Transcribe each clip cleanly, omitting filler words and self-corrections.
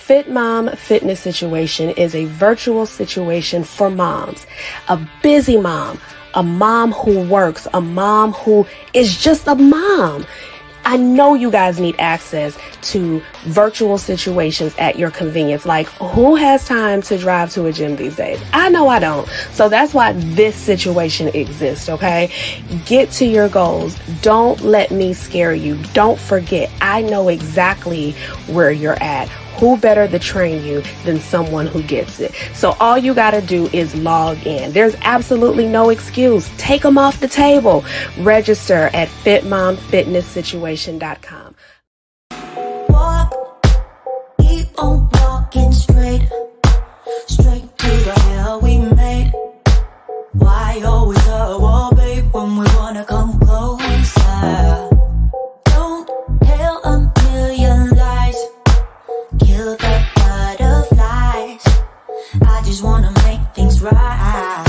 Fit Mom Fitness Situation is a virtual situation for moms. A busy mom, a mom who works, a mom who is just a mom. I know you guys need access to virtual situations at your convenience. Like, who has time to drive to a gym these days? I know I don't. So that's why this situation exists, okay? Get to your goals. Don't let me scare you. Don't forget, I know exactly where you're at. Who better to train you than someone who gets it? So all you got to do is log in. There's absolutely no excuse. Take them off the table. Register at fitmomfitnesssituation.com. Walk, keep on walking straight to the hell we made. Why always a wall, babe, when we wanna come closer? Don't tell a million lies. Kill the butterflies. I just wanna make things right.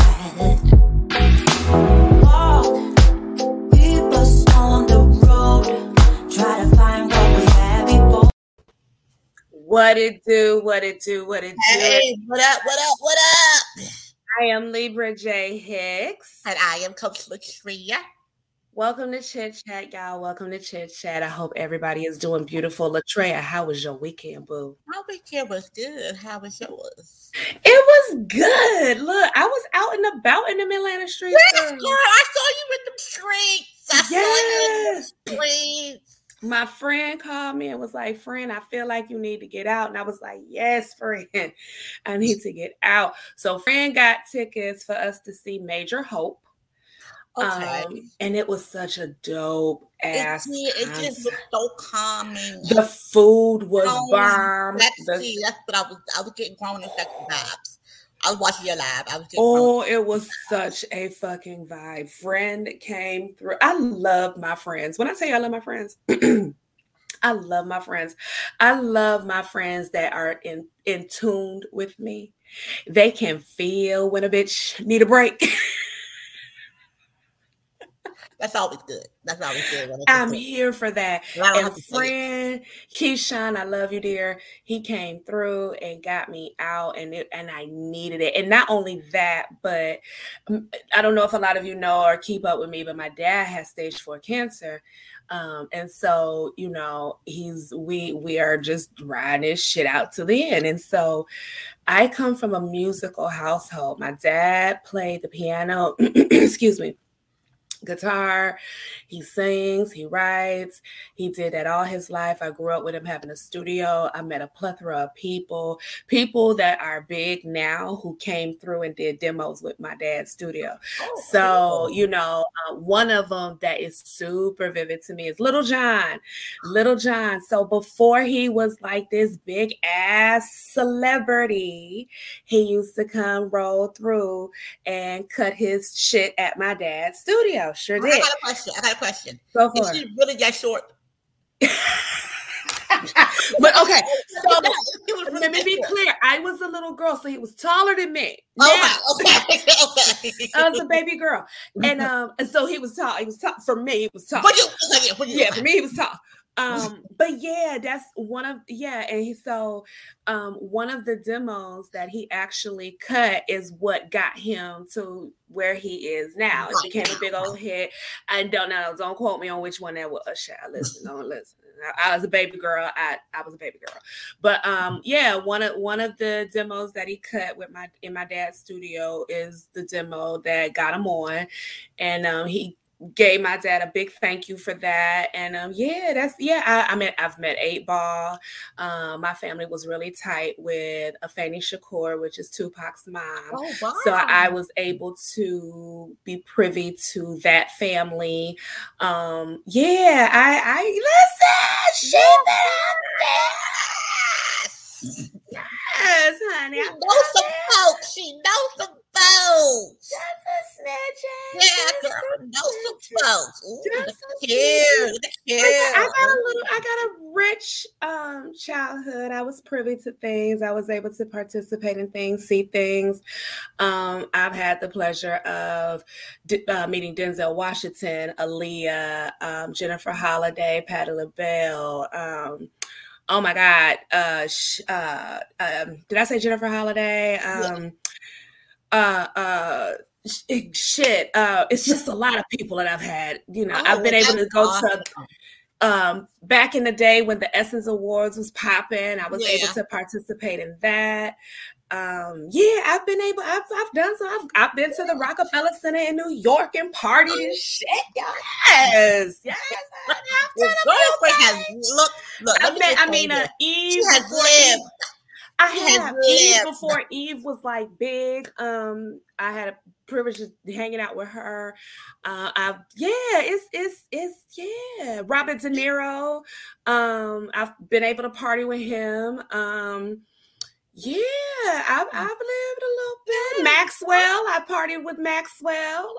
Walk, keep us on the road. Try to find what we had before. What it do? Hey, what up? I am Libra J. Hicks. And I am Coach Latria. Welcome to Chit Chat, y'all. Welcome to Chit Chat. I hope everybody is doing beautiful. Latria, how was your weekend, boo? My weekend was good. How was yours? It was good. Look, I was out and about in the Atlanta streets. Yes, girl, I saw you in the streets. I saw you in the streets. My friend called me and was like, friend, I feel like you need to get out. And I was like, yes, friend, I need to get out. So friend got tickets for us to see Major Hope. Okay. And it was such a dope ass. It just looked so calming. The food was bomb. That's what I was getting grown and sexy vibes. I was watching your live. It was such a fucking vibe. Friend came through. I love my friends. When I tell you I love my friends, I love my friends. I love my friends that are in tuned with me. They can feel when a bitch need a break. That's always good. I'm here for that. And friend Keyshawn, I love you, dear. He came through and got me out, and I needed it. And not only that, but I don't know if a lot of you know or keep up with me, but my dad has stage 4 cancer. And so, you know, we are just riding this shit out to the end. And so I come from a musical household. My dad played the piano, excuse me, guitar, he sings, he writes, he did that all his life. I grew up with him having a studio. I met a plethora of people that are big now who came through and did demos with my dad's studio. So, you know, one of them that is super vivid to me is Little John. So before he was like this big ass celebrity, he used to come roll through and cut his shit at my dad's studio. Sure did. I got a question. Go for it. Is he really that short? But okay, so let me be clear. I was a little girl, so he was taller than me. Okay. I was a baby girl, and so he was tall. He was tall for me. He was tall. For me, he was tall. But yeah, that's one of one of the demos that he actually cut is what got him to where he is now. It became a big old hit. I don't quote me on which one that was. Listen. I was a baby girl. I was a baby girl. But one of the demos that he cut in my dad's studio is the demo that got him on, and he gave my dad a big thank you for that. And I've met 8 Ball. My family was really tight with Afeni Shakur, which is Tupac's mom. Oh, wow. So I was able to be privy to that family. I listen, shit that yes, honey. She knows some folks. Yeah, girl, know some folks. I got a rich childhood. I was privy to things. I was able to participate in things, see things. I've had the pleasure of meeting Denzel Washington, Aaliyah, Jennifer Holliday, Patti LaBelle, Oh my God. Did I say Jennifer Holliday? Shit. It's just a lot of people that I've had. I've been able to go to back in the day when the Essence Awards was popping. I was able to participate in that. I've done so. I've been to the Rockefeller Center in New York and partied and shit. Yes. Eve. She has lived. Eve before Eve was like big. I had a privilege of hanging out with her. Robert De Niro. I've been able to party with him. I've lived a little bit. Maxwell, I partied with Maxwell.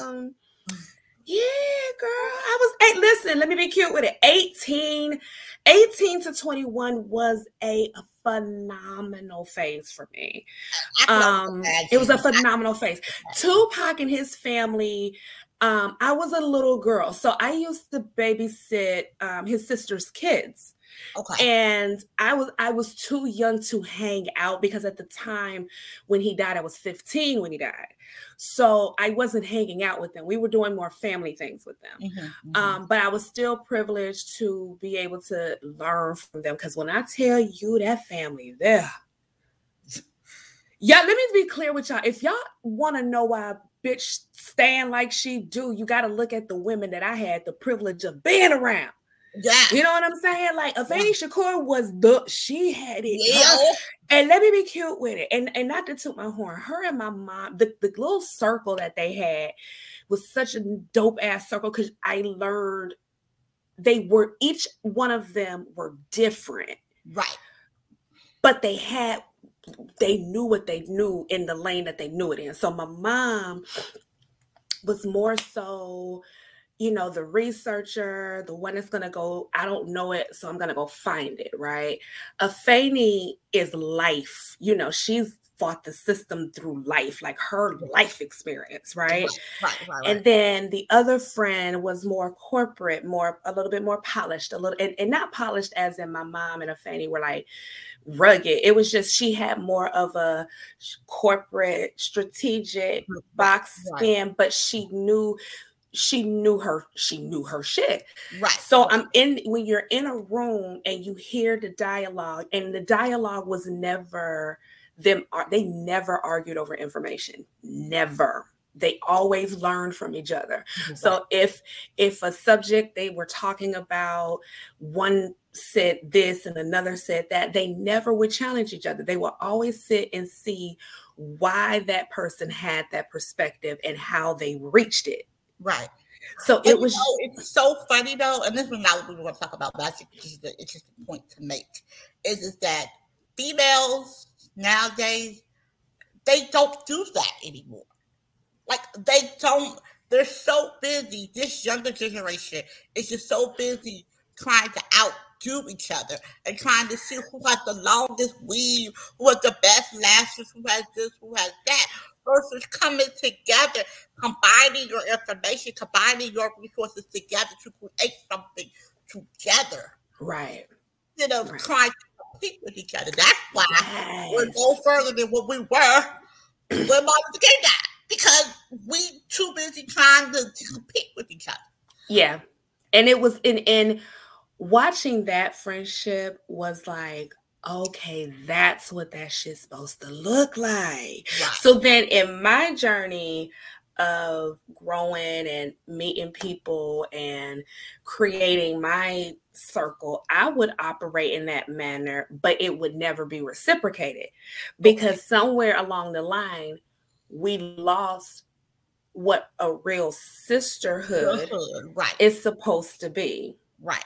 Girl, listen, let me be cute with it. 18 to 21 was a phenomenal phase for me. It was a phenomenal phase. Tupac and his family, I was a little girl, so I used to babysit his sister's kids. Okay. And I was too young to hang out because at the time when he died, I was 15 when he died. So I wasn't hanging out with them. We were doing more family things with them. But I was still privileged to be able to learn from them. Because when I tell you that family there, let me be clear with y'all. If y'all want to know why a bitch stand like she do, you got to look at the women that I had the privilege of being around. Yeah. You know what I'm saying? Like Afeni Shakur she had it. And let me be cute with it. And not to toot my horn. Her and my mom, the little circle that they had was such a dope ass circle because I learned each one of them were different. Right. But they knew what they knew in the lane that they knew it in. So my mom was more so, the researcher, the one that's going to go, I don't know it, so I'm going to go find it, right? Afeni is life. She's fought the system through life, like her life experience, right? Right. And then the other friend was more corporate, a little bit more polished, and not polished as in my mom and Afeni were like rugged. It was just she had more of a corporate, strategic box in, but she knew her shit. Right. So when you're in a room and you hear the dialogue, and the dialogue was never they never argued over information. Never. They always learned from each other. Mm-hmm. So if a subject they were talking about, one said this and another said that, they never would challenge each other. They would always sit and see why that person had that perspective and how they reached it. Right. So it was. It's so funny though, and this is not what we want to talk about, but I think it's just a point to make is that females nowadays, they don't do that anymore. Like they're so busy. This younger generation is just so busy trying to outdo each other and trying to see who has the longest weave, who has the best lashes, who has this, who has that. Versus coming together, combining your information, combining your resources together to create something together. Right. Trying to compete with each other. That's why we're no further than what we were when Martin Luther King died. Because we too busy trying to compete with each other. Yeah. And it was in watching that friendship was like, okay, that's what that shit's supposed to look like. Right. So then in my journey of growing and meeting people and creating my circle, I would operate in that manner, but it would never be reciprocated because somewhere along the line, we lost what a real sisterhood is supposed to be. Right.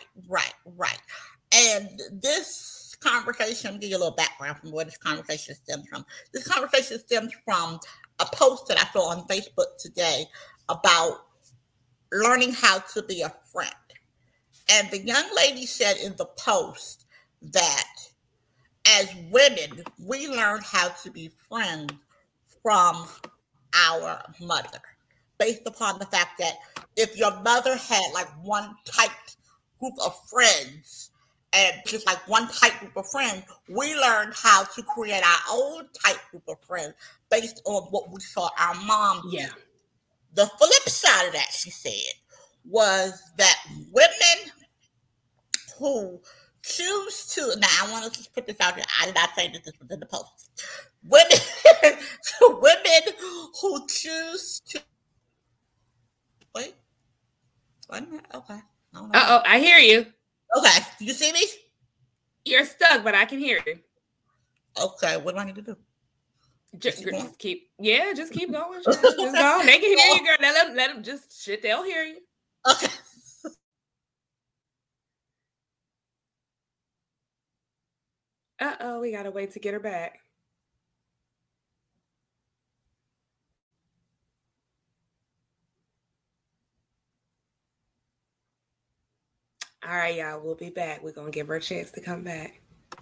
And this conversation, I'll give you a little background from where this conversation stems from. This conversation stems from a post that I saw on Facebook today about learning how to be a friend. And the young lady said in the post that as women, we learn how to be friends from our mother, based upon the fact that if your mother had like one tight group of friends And just like one tight group of friends, we learned how to create our own tight group of friends based on what we saw our mom do. Yeah. The flip side of that, she said, was that women who choose to, now I want to just put this out there, I did not say this was in the post. Women who choose to, wait, okay. I hear you. Okay, do you see me? You're stuck, but I can hear you. Okay, what do I need to do? Just keep going. Just go. They can hear you, girl. Let them just shit. They'll hear you. Okay. We gotta wait to get her back. All right, y'all. We'll be back. We're gonna give her a chance to come back.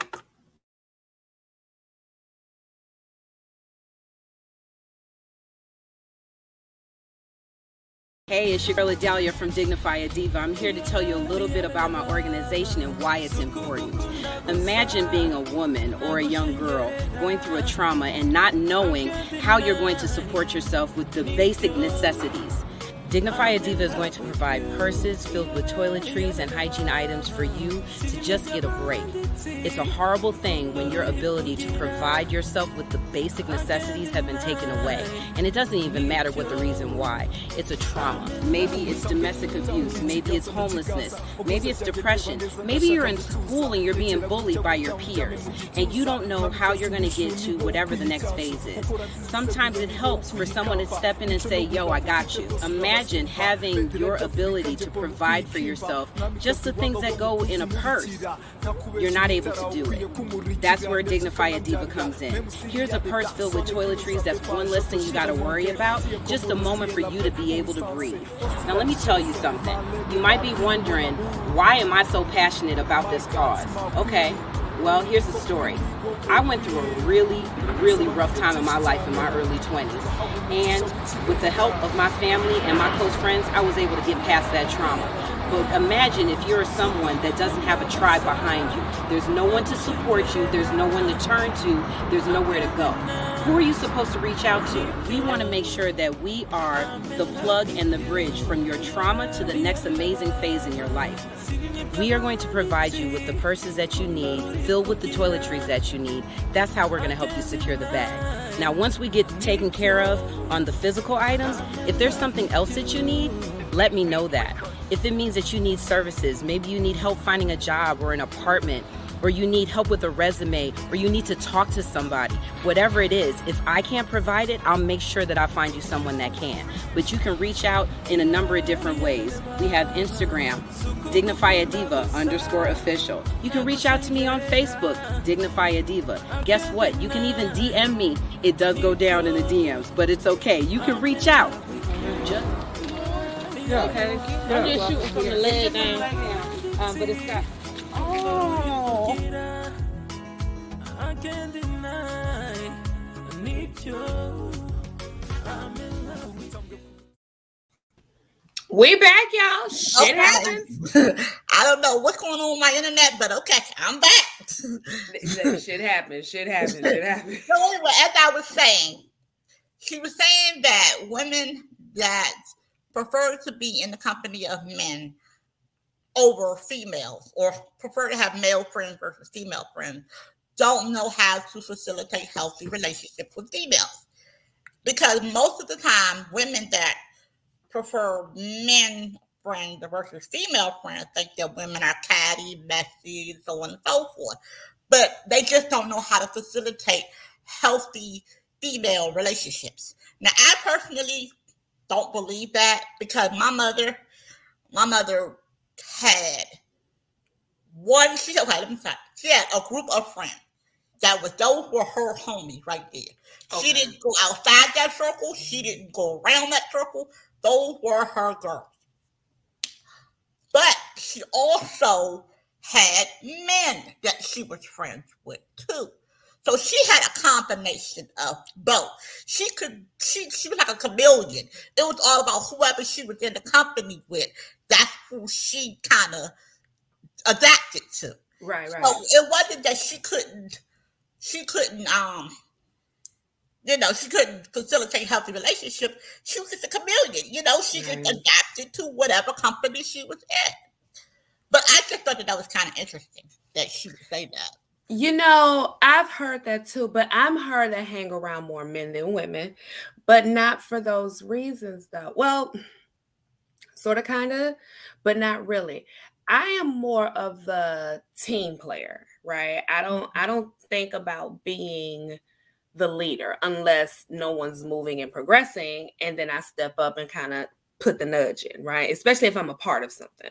Hey, it's your girl Adalia from Dignify a Diva. I'm here to tell you a little bit about my organization and why it's important. Imagine being a woman or a young girl going through a trauma and not knowing how you're going to support yourself with the basic necessities. Dignify a Diva is going to provide purses filled with toiletries and hygiene items for you to just get a break. It's a horrible thing when your ability to provide yourself with the basic necessities have been taken away. And it doesn't even matter what the reason why. It's a trauma. Maybe it's domestic abuse. Maybe it's homelessness. Maybe it's depression. Maybe you're in school and you're being bullied by your peers and you don't know how you're going to get to whatever the next phase is. Sometimes it helps for someone to step in and say, yo, I got you. Imagine having your ability to provide for yourself just the things that go in a purse. You're not able to do it. That's where Dignify a Diva comes in. Here's a purse filled with toiletries. That's one less thing you got to worry about. Just a moment for you to be able to breathe. Now let me tell you something. You might be wondering, why am I so passionate about this cause? Okay, well, here's the story. I went through a really, really rough time in my life in my early 20s. And with the help of my family and my close friends, I was able to get past that trauma. But imagine if you're someone that doesn't have a tribe behind you. There's no one to support you. There's no one to turn to. There's nowhere to go. Who are you supposed to reach out to? We want to make sure that we are the plug and the bridge from your trauma to the next amazing phase in your life. We are going to provide you with the purses that you need, filled with the toiletries that you need. That's how we're going to help you secure the bag. Now, once we get taken care of on the physical items, if there's something else that you need, let me know that. If it means that you need services, maybe you need help finding a job or an apartment, or you need help with a resume, or you need to talk to somebody, whatever it is, if I can't provide it, I'll make sure that I find you someone that can. But you can reach out in a number of different ways. We have Instagram, Dignify a Diva _official. You can reach out to me on Facebook, Dignify a Diva. Guess what? You can even DM me. It does go down in the DMs, but it's okay. You can reach out. Just, okay. I'm just shooting from the leg down. But it's got... Oh. I can't deny. I need you. I'm in love with you. We back, y'all. Shit happens. I don't know what's going on with my internet, but okay, I'm back. Shit happens. So anyway, as I was saying, she was saying that women that prefer to be in the company of men over females, or prefer to have male friends versus female friends, don't know how to facilitate healthy relationships with females. Because most of the time, women that prefer men friends versus female friends think that women are catty, messy, and so on and so forth. But they just don't know how to facilitate healthy female relationships. Now, I personally don't believe that, because my mother had she had a group of friends those were her homies right there. Okay. She didn't go outside that circle. She didn't go around that circle. Those were her girls. But she also had men that she was friends with too. So she had a combination of both. She was like a chameleon. It was all about whoever she was in the company with. That's who she kind of adapted to. Right. So it wasn't that she couldn't she couldn't facilitate healthy relationship. She was just a chameleon, she just Right. adapted to whatever company she was in. But I just thought that was kind of interesting that she would say that. I've heard that too, but I'm her that hang around more men than women, but not for those reasons though. Well, sort of, kind of, but not really. I am more of the team player, right? I don't think about being the leader unless no one's moving and progressing, and then I step up and kind of put the nudge in, right? Especially if I'm a part of something.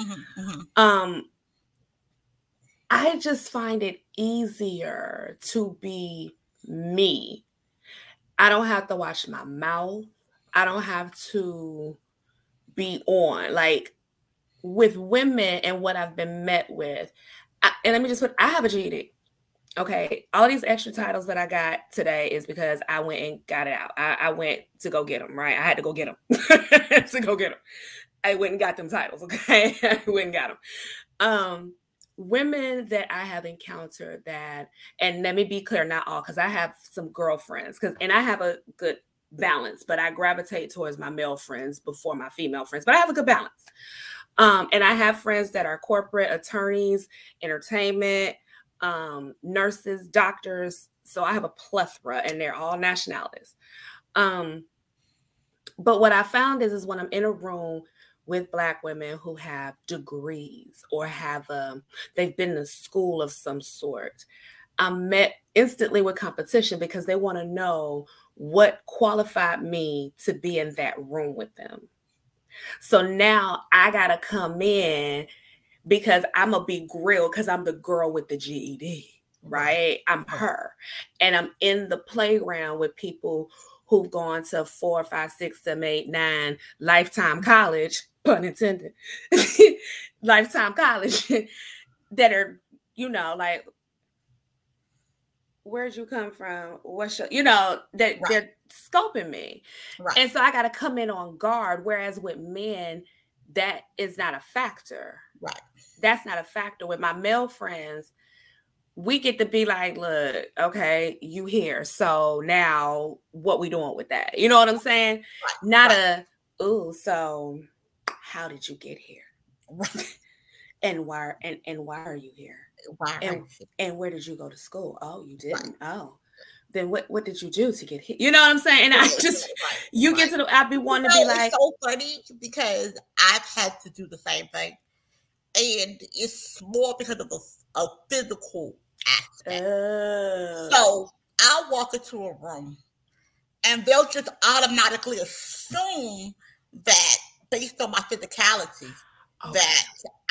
I just find it easier to be me. I don't have to watch my mouth. I don't have to be on. Like with women and what I've been met with, and let me just I have a GED. Okay, all these extra titles that I got today is because I went and got it out. I went to go get them, right? I had to go get them to go get them. I went and got them titles, okay? I went and got them. Women that I have encountered that, and let me be clear, not all, because I have some girlfriends, and I have a good balance, but I gravitate towards my male friends before my female friends, but I have a good balance. And I have friends that are corporate, attorneys, entertainment, nurses, doctors. So I have a plethora, and they're all nationalities. But what I found is when I'm in a room with Black women who have degrees or have they've been to school of some sort, I'm met instantly with competition because they want to know what qualified me to be in that room with them. So now I gotta come in because I'm gonna be grilled because I'm the girl with the GED, right? I'm her, and I'm in the playground with people who've gone to 4, 5, 6, 7, 8, 9 lifetime college, pun intended, lifetime college, that are, like, where'd you come from? What's your, that they're scoping me. Right. And so I got to come in on guard. Whereas with men, that is not a factor. Right. That's not a factor. With my male friends, we get to be like, look, okay, you here. So now what we doing with that? You know what I'm saying? Right. Not so how did you get here? Right. And why are you here? Why? And where did you go to school? Oh, you didn't. Right. Oh, then what did you do to get here? You know what I'm saying? And I just get to I'd be wanting to be like, it's so funny because I've had to do the same thing, and it's more because of a physical aspect. So I'll walk into a room, and they'll just automatically assume that based on my physicality, that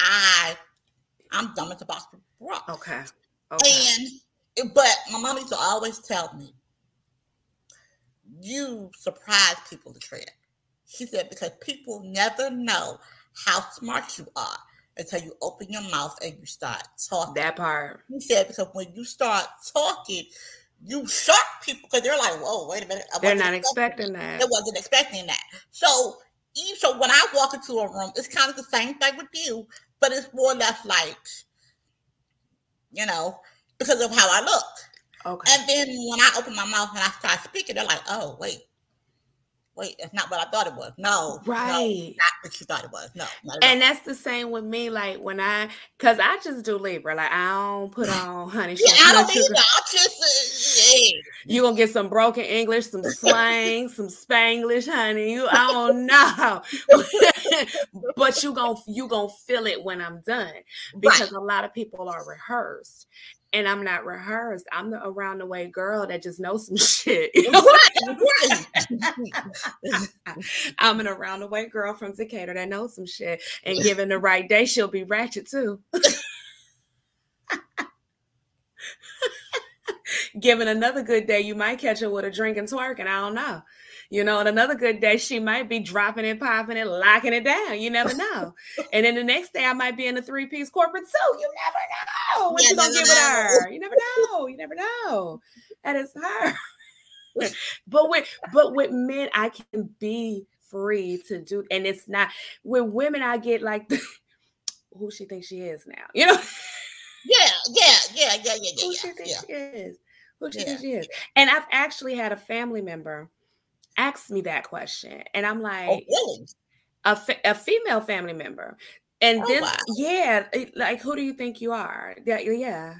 I'm dumb as a box of rocks. Okay. But my mom used to always tell me, you surprise people to tread. She said, because people never know how smart you are until you open your mouth and you start talking. That part. She said, because when you start talking, you shock people because they're like, whoa, wait a minute. They're not expecting that. They wasn't expecting that. So when I walk into a room, it's kind of the same thing with you, but it's more or less like, because of how I look. Okay. And then when I open my mouth and I start speaking, they're like, oh, wait, it's not what I thought it was. No. Right. No, not what you thought it was. No. And that's the same with me. Like because I just do Libra. Like I don't put on honey. Yeah, I don't either. I just, you gonna get some broken English, some slang, some Spanglish, honey. I don't know. But you gonna feel it when I'm done. Because a lot of people are rehearsed. And I'm not rehearsed. I'm the around the way girl that just knows some shit. Right. I'm an around the way girl from Decatur that knows some shit. And given the right day, she'll be ratchet too. Given another good day, you might catch her with a drink and twerking. I don't know. And another good day, she might be dropping it, popping it, locking it down. You never know. And then the next day, I might be in a 3-piece corporate suit. You never know what you gonna give it her. You never know. You never know. That is her. But with men, I can be free to do, and it's not. With women, I get like, who she thinks she is now. Who she think she is? Who she think she is? And I've actually had a family member ask me that question, and I'm like, really? A female family member, and wow. Like, who do you think you are? Yeah.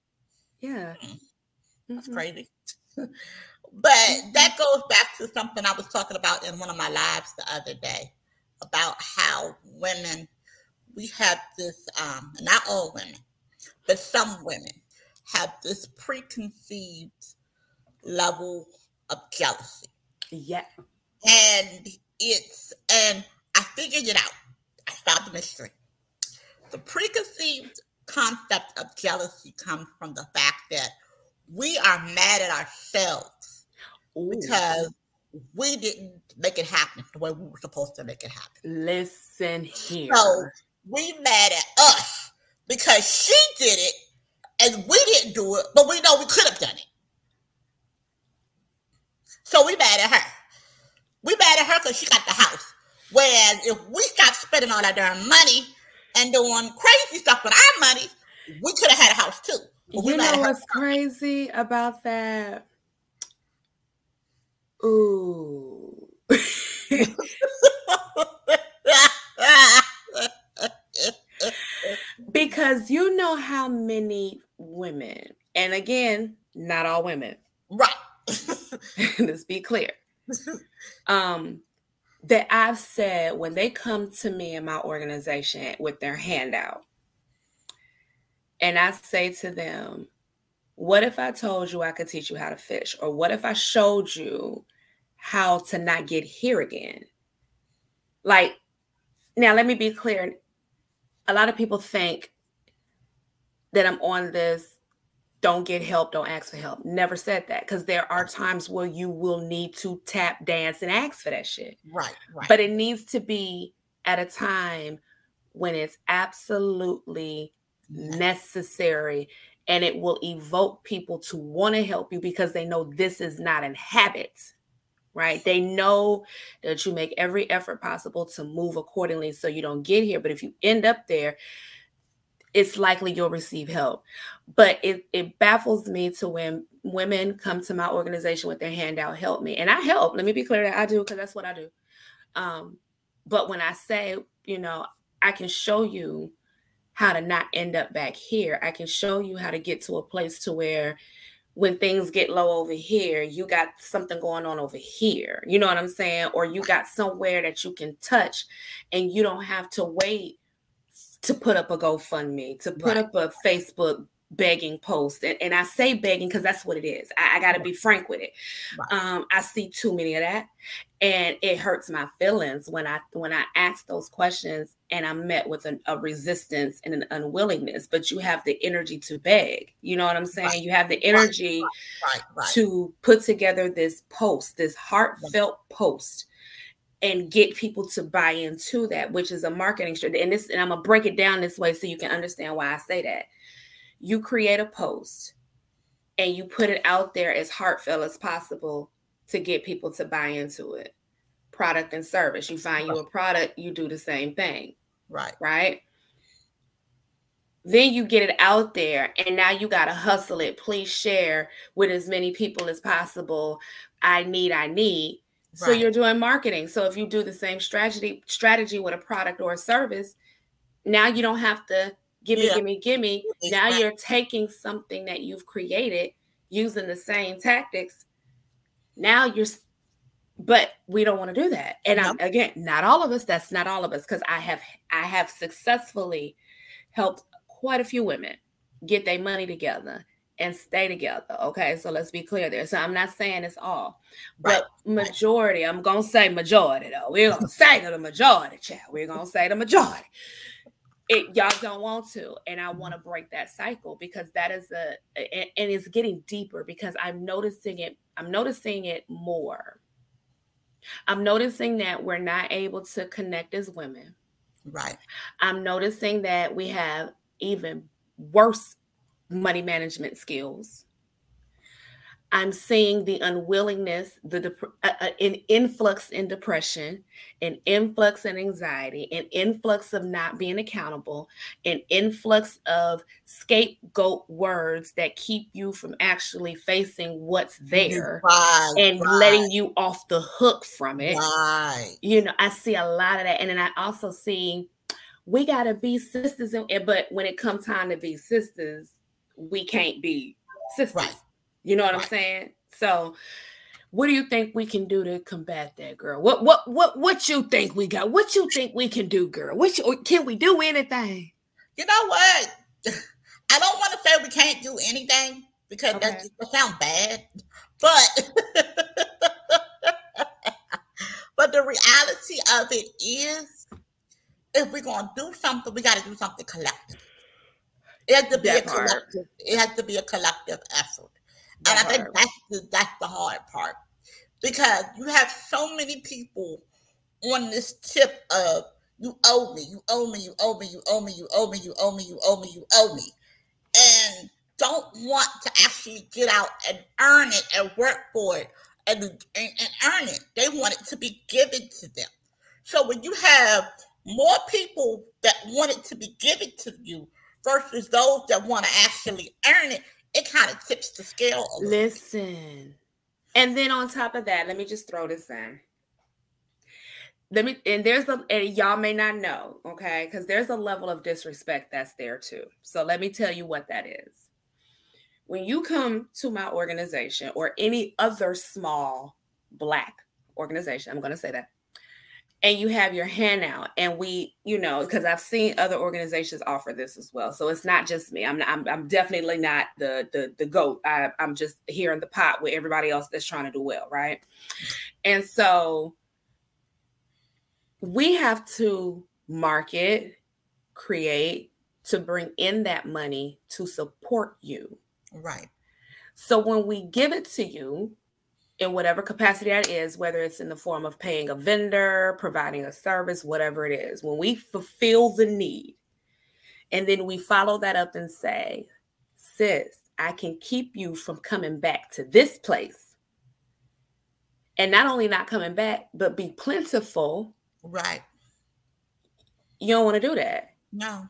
That's crazy. But that goes back to something I was talking about in one of my lives the other day about how women, we have this, not all women, but some women have this preconceived level of jealousy. Yeah. And I figured it out. I found the mystery. The preconceived concept of jealousy comes from the fact that we are mad at ourselves because we didn't make it happen the way we were supposed to make it happen. Listen here. So we mad at us because she did it and we didn't do it, but we know we could have done it. So we mad at her. We mad at her because she got the house. Whereas if we stopped spending all that darn money and doing crazy stuff with our money, we could have had a house too. You know what's crazy about that? Ooh. Because you know how many women, and again, not all women. Right. Let's be clear. That I've said when they come to me in my organization with their handout, and I say to them, what if I told you I could teach you how to fish? Or what if I showed you how to not get here again? Like, now let me be clear. A lot of people think that I'm on this, don't get help, don't ask for help. Never said that, because there are times where you will need to tap dance and ask for that shit. Right. But it needs to be at a time when it's absolutely necessary, and it will evoke people to want to help you because they know this is not a habit, right? They know that you make every effort possible to move accordingly so you don't get here. But if you end up there, it's likely you'll receive help. But it baffles me to when women come to my organization with their handout, help me. And I help. Let me be clear that I do, because that's what I do. But when I say, I can show you how to not end up back here. I can show you how to get to a place to where when things get low over here, you got something going on over here. You know what I'm saying? Or you got somewhere that you can touch, and you don't have to wait to put up a GoFundMe, to put up a Facebook begging post. And I say begging because that's what it is. I got to be frank with it. Right. I see too many of that, and it hurts my feelings when I ask those questions and I'm met with a resistance and an unwillingness. But you have the energy to beg. You know what I'm saying? Right. You have the energy to put together this post, this heartfelt post, and get people to buy into that, which is a marketing strategy. And I'm gonna break it down this way so you can understand why I say that. You create a post and you put it out there as heartfelt as possible to get people to buy into it. Product and service. You find you a product, you do the same thing. Right? Then you get it out there, and now you got to hustle it. Please share with as many people as possible. I need. So you're doing marketing. So if you do the same strategy with a product or a service, now you don't have to gimme. Now you're taking something that you've created using the same tactics. But we don't want to do that. And again, not all of us. That's not all of us, because I have successfully helped quite a few women get their money together and stay together. Okay, so let's be clear there. So I'm not saying it's all, but majority. I'm gonna say majority though. We're gonna say the majority, child. We're gonna say the majority. Y'all don't want to, and I want to break that cycle, because that is and it's getting deeper, because I'm noticing it more. I'm noticing that we're not able to connect as women. Right. I'm noticing that we have even worse money management skills. I'm seeing the unwillingness, an influx in depression, an influx in anxiety, an influx of not being accountable, an influx of scapegoat words that keep you from actually facing what's there and letting you off the hook from it. You know, I see a lot of that. And then I also see we got to be sisters. But when it comes time to be sisters, we can't be sisters. Right. You know what I'm saying? So what do you think we can do to combat that, girl? What you think we got? What you think we can do, girl? Can we do anything? You know what? I don't want to say we can't do anything because that sounds bad. But the reality of it is, if we're gonna do something, we got to do something collective. It has to be a collective. It has to be a collective effort. And I think that's the hard part, because you have so many people on this tip of you owe me, you owe me, you owe me, you owe me, you owe me, you owe me, you owe me, you owe me, and don't want to actually get out and earn it and work for it and earn it. They want it to be given to them. So when you have more people that want it to be given to you versus those that want to actually earn it, it kind of tips the scale a little. Listen. And then on top of that, let me just throw this in. And y'all may not know, okay? Because there's a level of disrespect that's there too. So let me tell you what that is. When you come to my organization or any other small Black organization, I'm going to say that, and you have your hand out, and we, you know, because I've seen other organizations offer this as well. So it's not just me. I'm definitely not the GOAT. I'm just here in the pot with everybody else that's trying to do well, right? And so we have to market, create to bring in that money to support you. Right. So when we give it to you, in whatever capacity that is, whether it's in the form of paying a vendor, providing a service, whatever it is, when we fulfill the need, and then we follow that up and say, sis, I can keep you from coming back to this place. And not only not coming back, but be plentiful. Right. You don't want to do that. No.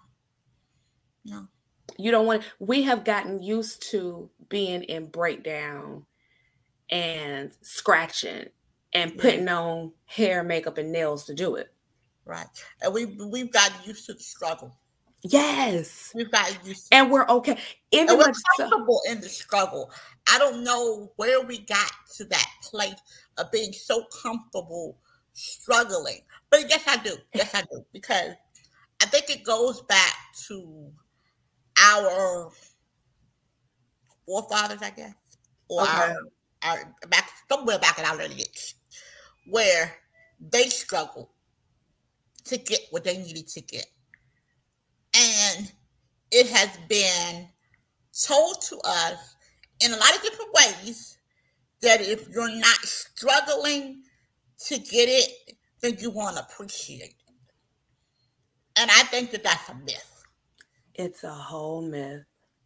You don't want to. We have gotten used to being in breakdown and scratching and putting on hair, makeup, and nails to do it. Right. And we've gotten used to the struggle. Yes. We've gotten used to and we're okay. And we're comfortable in the struggle. I don't know where we got to that place of being so comfortable struggling. But yes, I do. Yes, I do. Because I think it goes back to our forefathers, I guess. Or somewhere back in our lineage, where they struggled to get what they needed to get. And it has been told to us in a lot of different ways that if you're not struggling to get it, then you won't appreciate it. And I think that that's a myth. It's a whole myth.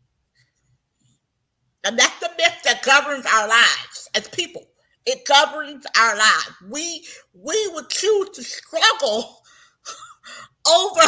And that's the myth that governs our lives as people. It governs our lives. We would choose to struggle over.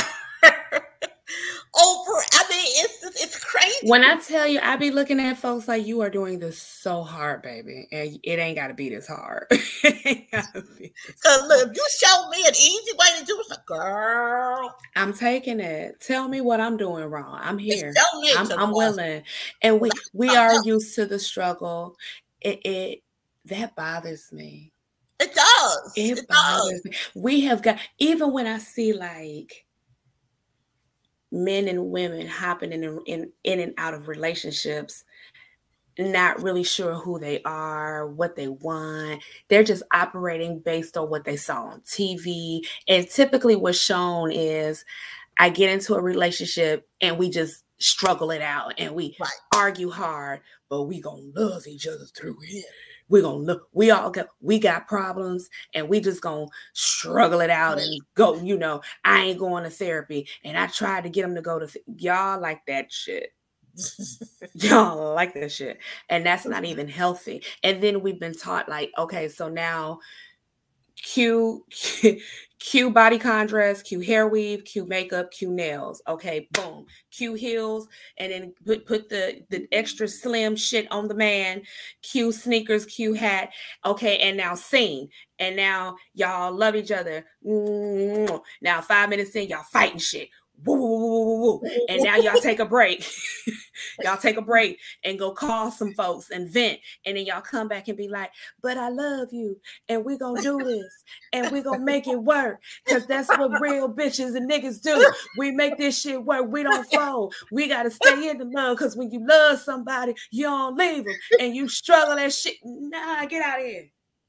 I mean, it's crazy. When I tell you, I be looking at folks like, you are doing this so hard, baby, and it ain't got to be this hard. Because look, if you show me an easy way to do it, girl, I'm taking it. Tell me what I'm doing wrong. I'm here. I'm willing, and we are used to the struggle. That bothers me. It does. It bothers me. We have got, even when I see like men and women hopping in and out of relationships, not really sure who they are, what they want. They're just operating based on what they saw on TV. And typically what's shown is I get into a relationship and we just struggle it out and we argue hard, but we gonna love each other through it. We got problems and we just gonna struggle it out and go, I ain't going to therapy. And I tried to get them to go to y'all like that shit. Y'all like that shit. And that's not even healthy. And then we've been taught like, okay, so now Q body contrast, Q hair weave, Q makeup, Q nails. Okay, boom. Q heels, and then put the extra slim shit on the man. Q sneakers, Q hat. Okay, and now scene. And now y'all love each other. Now 5 minutes in, y'all fighting shit. Woo, woo, woo, woo, woo. And now y'all take a break. Y'all take a break and go call some folks and vent. And then y'all come back and be like, but I love you. And we're going to do this. And we're going to make it work. Because that's what real bitches and niggas do. We make this shit work. We don't fold. We got to stay in the love. Because when you love somebody, you don't leave them. And you struggle that shit. Nah, get out of here.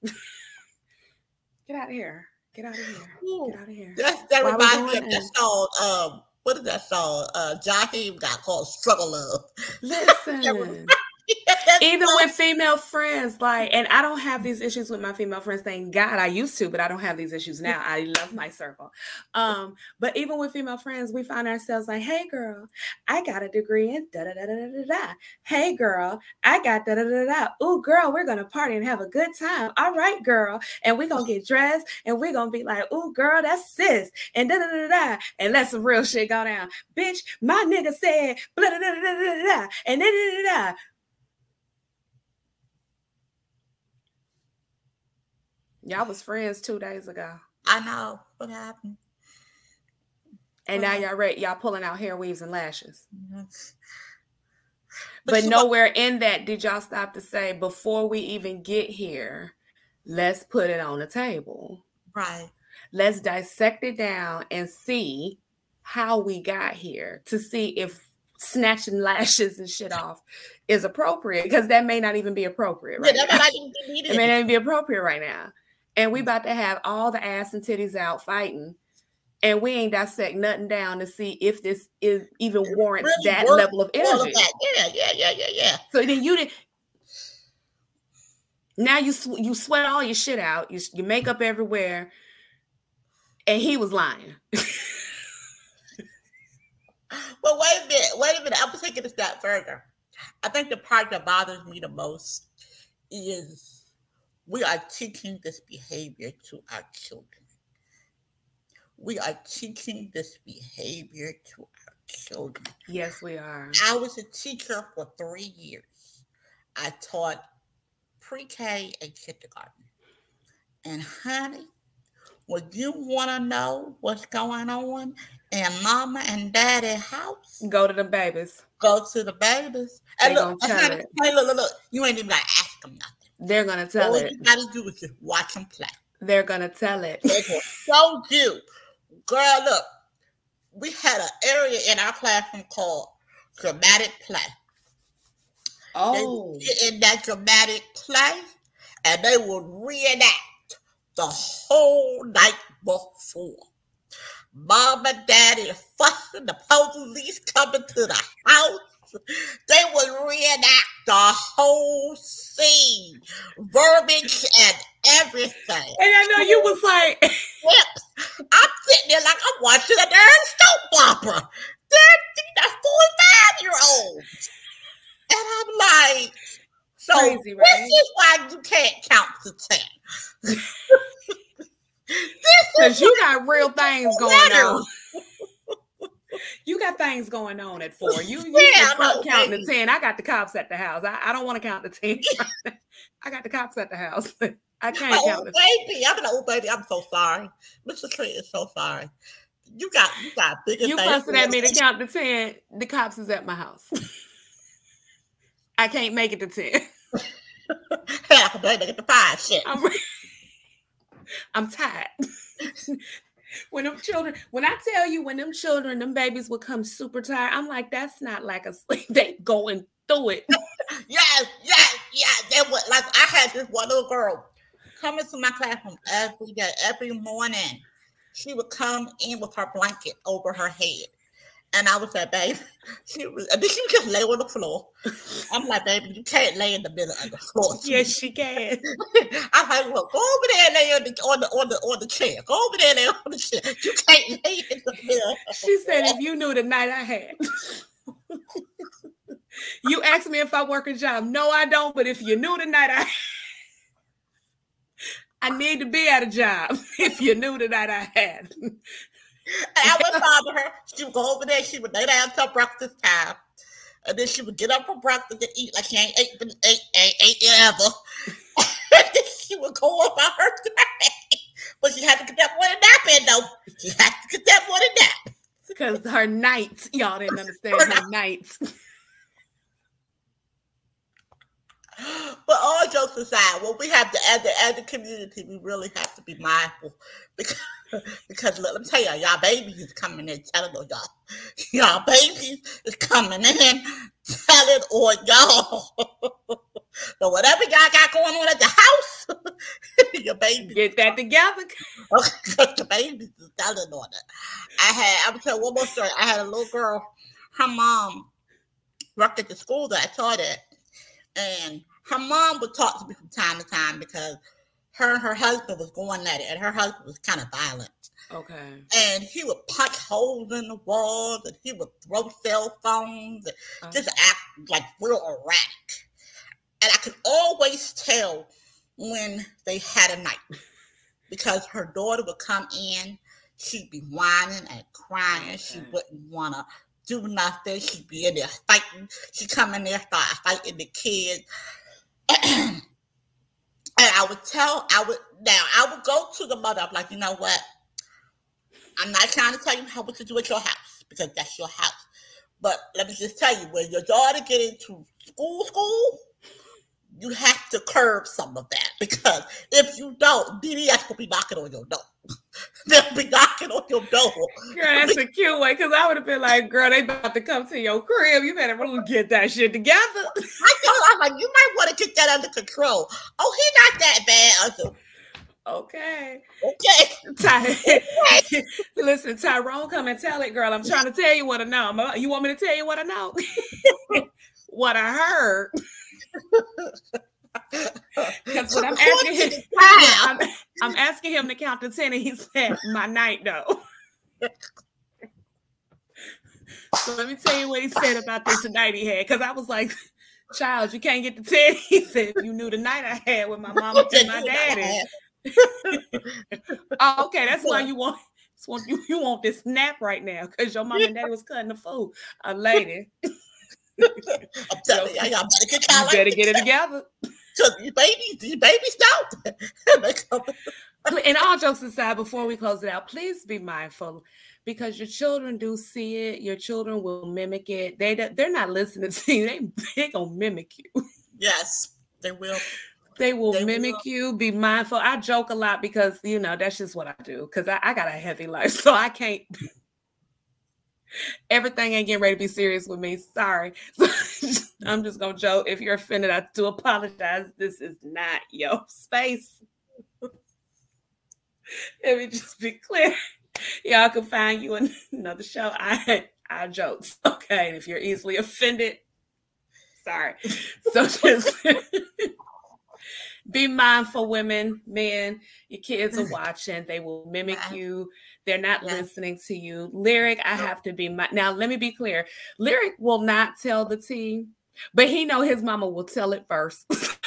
Get out of here. Get out of here. Get out of here. That reminds me of that song. What is that song? Jaheim got called Struggle Love. Listen. Even with female friends, like, and I don't have these issues with my female friends, thank God. I used to, but I don't have these issues now. I love my circle. But even with female friends, we find ourselves like, hey girl, I got a degree in da da da da da da. Hey girl, I got da da da da. Ooh girl, we're gonna party and have a good time. All right, girl, and we're gonna get dressed and we're gonna be like, ooh girl, that's sis, and da da da da, and let some real shit go down. Bitch, my nigga said blah da da da da da, and da da da da. Y'all was friends 2 days ago. I know what happened. And now y'all pulling out hair weaves and lashes. Mm-hmm. But nowhere in that did y'all stop to say, before we even get here, let's put it on the table. Right. Let's dissect it down and see how we got here, to see if snatching lashes and shit off is appropriate, because that may not even be appropriate right now. It may not even be appropriate right now. And we about to have all the ass and titties out fighting, and we ain't dissect nothing down to see if this is even warrants really that level of energy. Yeah. So then you did. Now you sweat all your shit out. You makeup everywhere, and he was lying. Well, wait a minute. I'm taking a step further. I think the part that bothers me the most is we are teaching this behavior to our children. We are teaching this behavior to our children. Yes, we are. I was a teacher for 3 years. I taught pre-K and kindergarten. And honey, when you want to know what's going on in mama and daddy's house, go to the babies. Go to the babies. And look, you ain't even got to ask them nothing. They're going to tell it. All you got to do is just watch them play. They're going to tell it. They're going to show you. Girl, look, we had an area in our classroom called dramatic play. Oh. They get in that dramatic play, and they would reenact the whole night before. Mom and daddy fussing, the police coming to the house. They would reenact the whole scene, verbiage and everything. And I know you was like, I'm sitting there like I'm watching a darn soap opera. They're 45-year-olds. And I'm like, so crazy, right? This is why you can't count to 10. Because you got real things going on. You got things going on at 4. You counting to 10. I got the cops at the house. I don't want to count to 10. I got the cops at the house. I can't count to 10. Baby. I'm an old baby. I'm so sorry. Mr. Tree is so sorry. You got bigger things. You fussing at me to count to 10. The cops is at my house. I can't make it to 10. Hell, I can make it to 5. Shit. I'm tired. When them children, them babies would come super tired, I'm like, that's not like a sleep. They going through it. Yes. They would, like, I had this one little girl coming to my classroom every day, every morning. She would come in with her blanket over her head. And I was like, babe, she would just lay on the floor. I'm like, baby, you can't lay in the middle of the floor. Yes, she can. I'm like, well, go over there and lay on the chair. Go over there and lay on the chair. You can't lay in the middle. She said, if you knew the night I had. You asked me if I work a job. No, I don't. But if you knew tonight, I need to be at a job. If you knew tonight, I had. And I would bother her. She would go over there. She would lay down till breakfast time. And then she would get up for breakfast and eat like she ain't ate ever. And then she would go about her day. But she had to get that one nap in, though. She had to get that one nap. Because her nights, y'all didn't understand her nights. But all jokes aside, what we have to, as a community, we really have to be mindful. Because let me tell y'all babies is coming in telling on y'all. Y'all babies is coming in telling on y'all. So whatever y'all got going on at the house, your baby. Get that together. Because the babies is telling on it. I'm going to tell one more story. I had a little girl, her mom worked at the school that I taught at. And her mom would talk to me from time to time because her and her husband was going at it, and her husband was kind of violent. Okay. And he would punch holes in the walls, and he would throw cell phones, and just act like real erratic. And I could always tell when they had a night because her daughter would come in, she'd be whining and crying. Okay. She wouldn't want to do nothing. She'd be in there fighting. She'd come in there, start fighting the kids. And I would go to the mother. I'm like, you know what? I'm not trying to tell you what to do at your house because that's your house. But let me just tell you, when your daughter get into school, you have to curb some of that because if you don't, DDS will be knocking on your door. They'll be knocking on your door. Girl, that's a cute way because I would have been like, girl, they about to come to your crib. You better really get that shit together. I'm like, you might want to get that under control. Oh, he not that bad. Said, okay. Okay. Listen, Tyrone, come and tell it, girl. I'm trying to tell you what I know. You want me to tell you what I know? What I heard. Because when I'm asking him to count to 10, and he said, "My night, though." So let me tell you what he said about this night he had. Because I was like, "Child, you can't get to 10." He said, "If you knew the night I had with my mama and my daddy." Oh, okay, that's why you want this nap right now because your mom and daddy was cutting the food. A lady. I'm telling y'all better get it together. Because these babies don't. And all jokes aside, before we close it out, please be mindful because your children do see it. Your children will mimic it. They're not listening to you. They gonna mimic you. Yes, they will. They will mimic you. Be mindful. I joke a lot because that's just what I do. Because I got a heavy life, so I can't. Everything ain't getting ready to be serious with me. Sorry. I'm just going to joke. If you're offended, I do apologize. This is not your space. Let me just be clear. Y'all can find you in another show. I jokes. Okay. And if you're easily offended, sorry. So just be mindful, women, men. Your kids are watching. They will mimic you. They're not listening to you. Lyric, I have to be now. Let me be clear. Lyric will not tell the tea, but he know his mama will tell it first.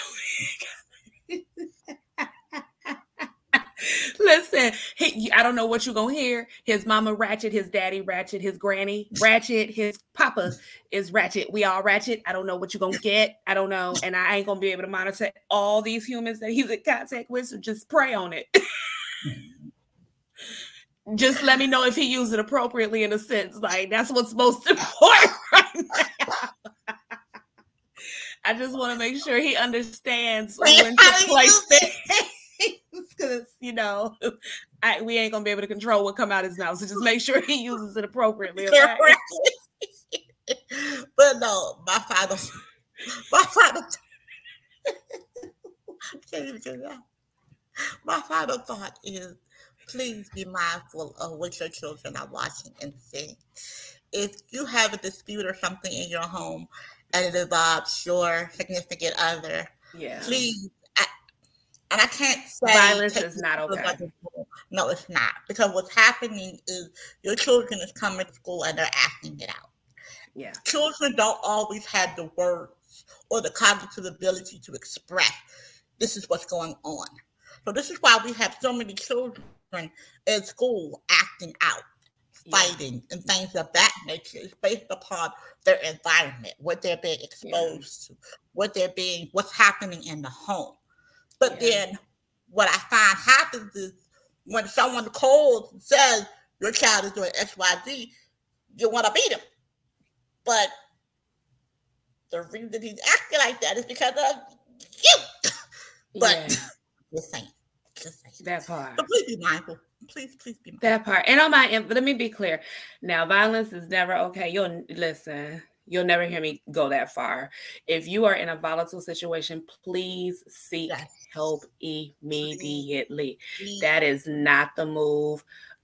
Listen, I don't know what you're gonna hear. His mama ratchet, his daddy ratchet, his granny ratchet, his papa is ratchet. We all ratchet. I don't know what you're gonna get. I don't know, and I ain't gonna be able to monitor all these humans that he's in contact with. So just pray on it. Just let me know if he used it appropriately in a sense. Like, that's what's most important right now. I just want to make sure he understands when to place things. Because, we ain't going to be able to control what come out his mouth. So just make sure he uses it appropriately. Okay? But no, my final thought is, please be mindful of what your children are watching and seeing. If you have a dispute or something in your home and it involves your significant other, please, and I can't say violence is not okay. No, it's not. Because what's happening is your children is coming to school and they're acting it out. Yeah. Children don't always have the words or the cognitive ability to express this is what's going on. So this is why we have so many children in school acting out, fighting, and things of that nature. It's based upon their environment, what they're being exposed to, what's happening in the home. But then what I find happens is when someone calls and says your child is doing XYZ, you want to beat him. But the reason he's acting like that is because of you. But just saying. That part. But please be mindful. Please be mindful. That part. And on my end, let me be clear. Now, violence is never okay. You'll never hear me go that far. If you are in a volatile situation, please seek help immediately. That is not the move.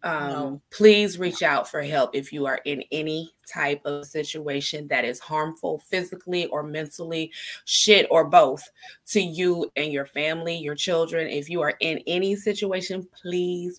Please reach out for help if you are in any type of situation that is harmful physically or mentally, or both to you and your family, your children. If you are in any situation, please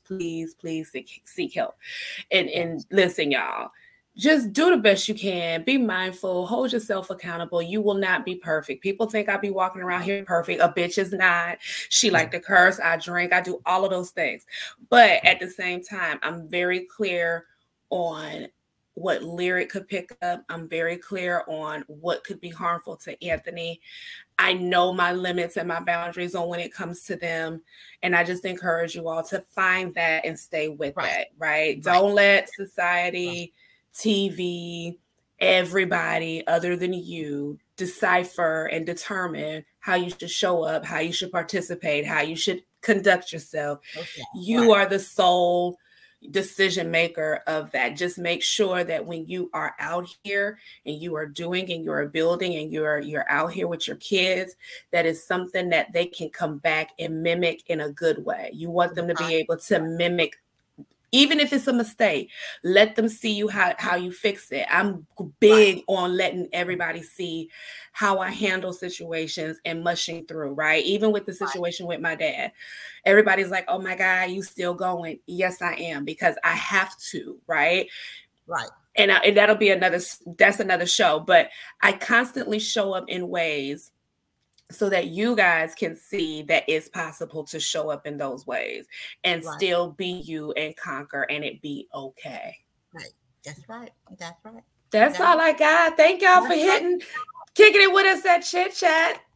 seek help. And listen, y'all, just do the best you can. Be mindful. Hold yourself accountable. You will not be perfect. People think I be walking around here perfect. A bitch is not. She like to curse. I drink. I do all of those things. But at the same time, I'm very clear on what Lyric could pick up. I'm very clear on what could be harmful to Anthony. I know my limits and my boundaries on when it comes to them. And I just encourage you all to find that and stay with that, right? Don't let society, TV, everybody other than you decipher and determine how you should show up, how you should participate, how you should conduct yourself. You are the sole decision maker of that. Just make sure that when you are out here and you are doing and you're building and you're out here with your kids, that is something that they can come back and mimic in a good way. You want them to be able to mimic. Even if it's a mistake, let them see you how you fix it. I'm big on letting everybody see how I handle situations and mushing through, right? Even with the situation with my dad, everybody's like, oh my God, you still going? Yes, I am, because I have to, right? Right. And that'll be that's another show, but I constantly show up in ways so that you guys can see that it's possible to show up in those ways and still be you and conquer and it be okay. Right. That's right. That's all I got. Thank y'all for kicking it with us at Chit Chat.